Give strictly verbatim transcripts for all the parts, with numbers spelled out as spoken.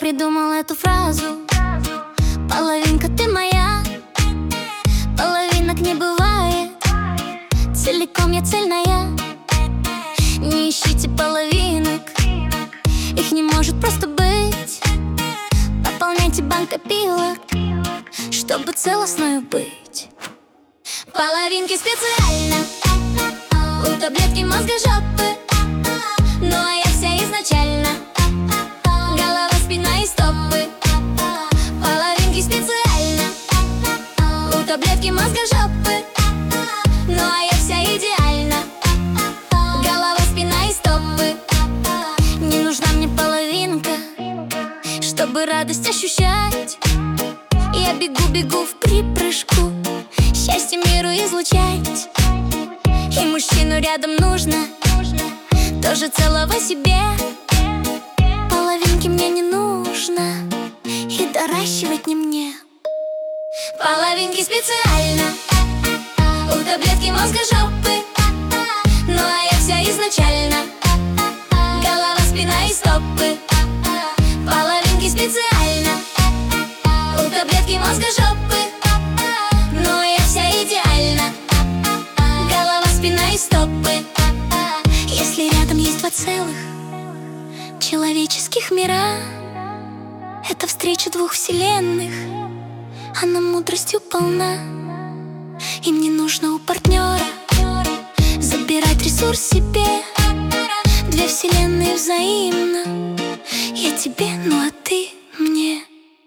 придумал эту фразу: половинка ты моя, половинок не бывает, целиком я цельная. Не ищите половинок, их не может просто быть. Пополняйте банк опилок, чтобы целостную быть. Половинки специально у таблетки мозга жопы, ну а я вся изначально голова, спина и стопы. Половинки специально у таблетки мозга жопы, ну а я вся идеально голова, спина и стопы. Не нужна мне половинка, чтобы радость ощущать. Я бегу-бегу в припрыжку, счастье миру излучать. И мужчину рядом нужно тоже целого себе. Половинки мне не нужно, и доращивать не мне. Половинки специально у таблетки мозга жопы, ну а я вся изначально голова, спина и стопы. Половинки специально у таблетки мозга жопы, ну а я вся идеально голова, спина и стопы. Если рядом есть два целых человеческих мира, это встреча двух вселенных, она мудростью полна. Им не нужно у партнера забирать ресурс себе. Две вселенные взаимно, я тебе, ну а ты мне.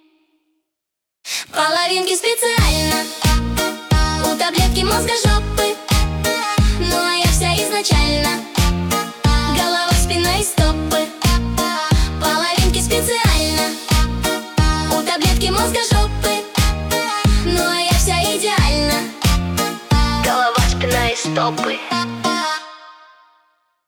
Половинки специально у таблетки мозга жопы, ну а я вся изначально голова, спина и стопы. Половинки специально у таблетки мозга жопы, ну а я вся идеально голова, спина и стопы.